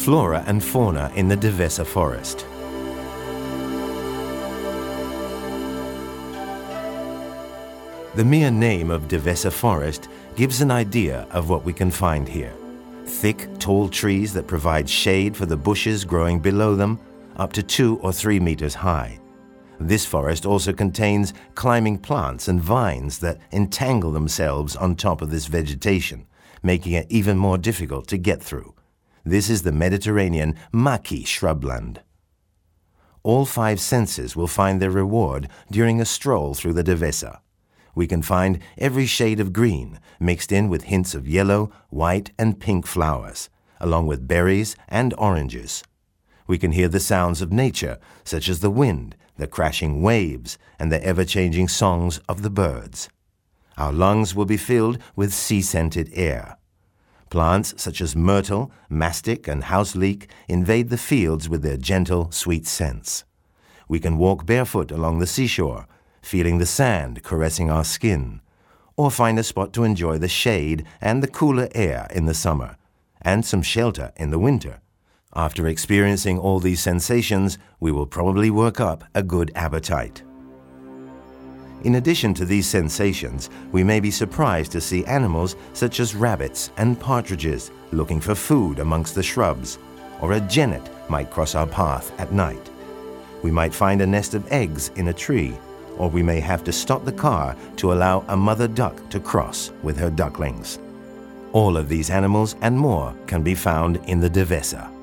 Flora and fauna in the Devesa forest. The mere name of Devesa forest gives an idea of what we can find here. Thick, tall trees that provide shade for the bushes growing below them, up to 2 or 3 meters high. This forest also contains climbing plants and vines that entangle themselves on top of this vegetation, making it even more difficult to get through. This is the Mediterranean maqui shrubland. All 5 senses will find their reward during a stroll through the Devesa. We can find every shade of green mixed in with hints of yellow, white, and pink flowers, along with berries and oranges. We can hear the sounds of nature, such as the wind, the crashing waves, and the ever-changing songs of the birds. Our lungs will be filled with sea-scented air. Plants such as myrtle, mastic, and house leek invade the fields with their gentle, sweet scents. We can walk barefoot along the seashore, feeling the sand caressing our skin, or find a spot to enjoy the shade and the cooler air in the summer, and some shelter in the winter. After experiencing all these sensations, we will probably work up a good appetite. In addition to these sensations, we may be surprised to see animals such as rabbits and partridges looking for food amongst the shrubs, or a genet might cross our path at night. We might find a nest of eggs in a tree, or we may have to stop the car to allow a mother duck to cross with her ducklings. All of these animals and more can be found in the Devesa.